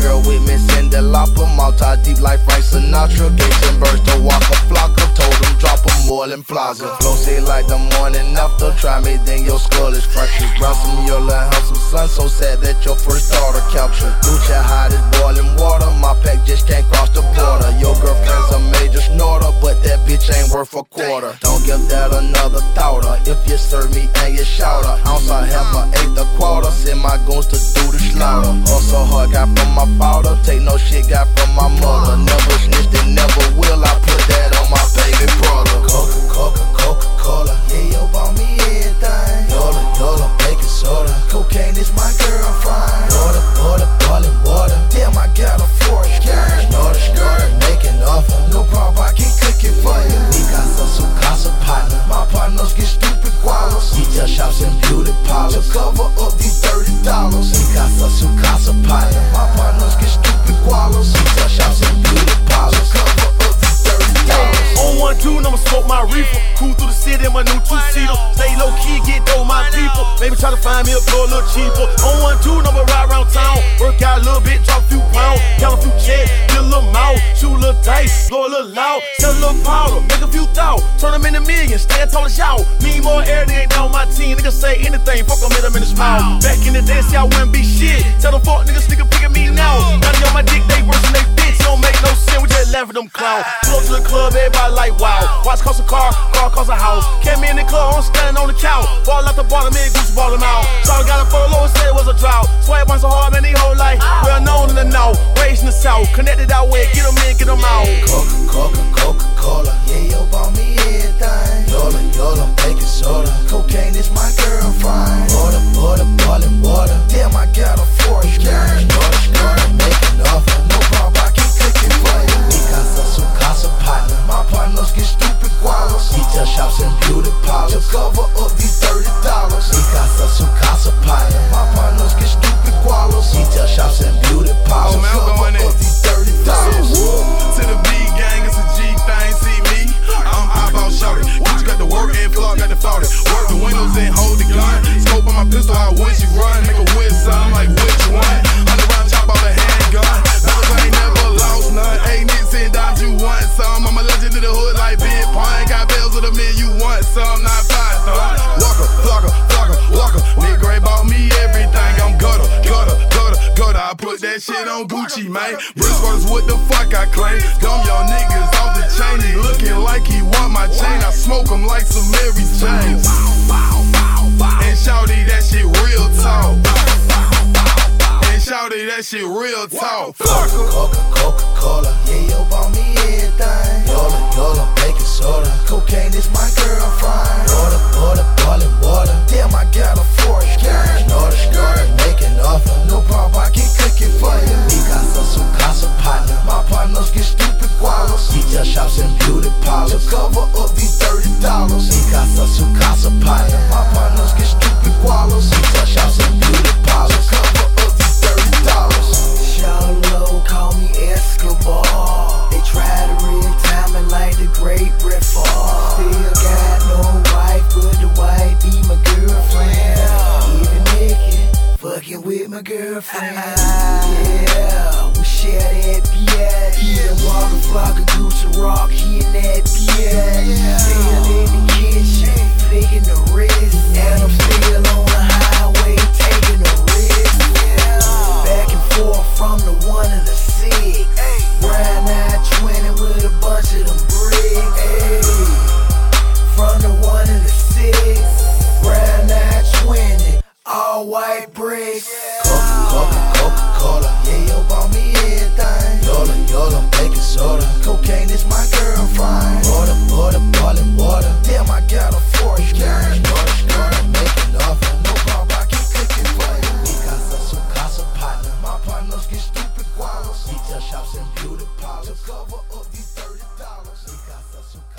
girl with me, Cindy Lauper, multi deep like Frank Sinatra. Gates and birds to Waka Flocka, told them drop 'em more than Plaza. Flow say like the morning after, try me then your skull is fractured. Ransom your little house some sun, so sad that your first daughter captured. Gucci hot as boiling water, my pack just can't cross the border. Your girlfriend's a major snorter, but that bitch ain't worth a quarter. Don't give that another thought, if you serve me and you shout her. Ounce I have a eighth a quarter, send my goons to do the slaughter. Also hard got from my powder, take no shit got from my mother. Never snitched and never will, I put that on my baby brother. Coca-Cola, yeah, yo, bought me everything. Yola, baking soda. Cocaine is my girlfriend. Water, boiling water. Damn, I got a forest girl. Snorter, making offer. No problem, I can cook it for you. Mi casa, su casa partner. My partners get stupid gualos. Detail shops and beauty parlors. To cover up these $30. Mi casa, su casa partner. My partners get stupid gualos. Detail shops and beauty parlors. To cover up these $30. On 1-2, I'ma smoke my reefer. Cruise through the city in my new two-seater. Stay low key, get dough, my people. Maybe try to find me a girl a little cheaper. On 1-2, I'ma ride around town. Work out a little bit, drop a few pounds. Count a few checks, get a little mouth. Shoot a little dice, blow a little loud. Sell a little powder, make a few thou. Turn them into millions, stand tall as y'all. Need more air, they ain't down my team. Niggas say anything, fuck them, hit them in his mouth. Back in the day, see I wouldn't be shit. Tell them fuck niggas, nigga pick at me now. Now they on my dick, they worse than they bitch. Don't make no sense, we just laugh at them clowns. Pull up to the club, everybody like wow. Watch cost a car cost a house. Came in the club, I'm standing on the couch. Ball out the bottom, man, Gucci ball him out. Shawty got a photo, and said it was a drought. Sweat one so hard, man, they whole life. Well known in the north, raised in the south. Connected that way, get them in, get them out. Coca-Cola, yeah, yo, bought me everything. Yola, baking soda. Cocaine is my girlfriend. Water, boiling water. Damn, I got a forest girl. Snorter, making offer. No problem, I can cook it for you. Mi casa, su casa partner. My partners get stupid gualos. Detail shops and beauty parlors. To cover up these $30. Mi casa, su casa partner. My partners get stupid gualos. Detail shops and beauty parlors. To cover up these $30. To the B gang, it's a G thing, see me. I'm eyeball shorty. Gucci got the work and Clark got the 40. Work the windows and hold the gun. Scope on my pistol, how when she run. Make a whiz sound like which one? 100 round chop off a handgun. Fellas ain't never lost none. 8 niggas and dimes, you want some. I'm a legend to the hood like Big Pine. Got bells with a man, you want some. Not 5 ton. Walker. Nigga Gray bought me everything. I'm gutter. I put that shit on Gucci, man. Wrist waters, what the fuck I claim? Dumb young niggas off the chain. He looking like he want my chain. I smoke him like some Mary Jane. And shawty, that shit real talk. Coca-Cola, yeah, yo, bought me everything. Yola, baking soda. Cocaine is my girlfriend. Water, boiling water. Damn, I got a forest girl. Snorter, making offer. No problem, I can cook it for you. Mi casa, su casa partner. My partners get stupid gualos. Detail shops and beauty parlors. To cover up these $30. Mi casa, su casa partner. My partners get stupid gualos. Detail shops and beauty parlors. To cover up these $30. Shallow, call me Escobar. They try to real time me like the great Brett Favre. Still got no wife, but the wife be my girlfriend. Even naked, fucking with my girlfriend. Yeah, we share that beer. Yeah, Waka Flocka, Gucci rock, he in that beer. Still in the kitchen, flicking the wrist. And I'm still on the highway, taking a risk. Back and forth from the 1 to the 6. Ride 920 with a bunch of them bricks. From the 1 to the 6. Ride 920, all white bricks. Coca-Cola, yeah, yo, bought me everything. Yola, baking soda. Cocaine is my girlfriend. Water, boiling water. Damn, I got a forest girl. Snorter, making offer. No problem, I can cook it for you. Mi casa, su casa partner. My partners get stupid gualos. Detail shops and beauty parlors. To cover up these $30. Mi casa, su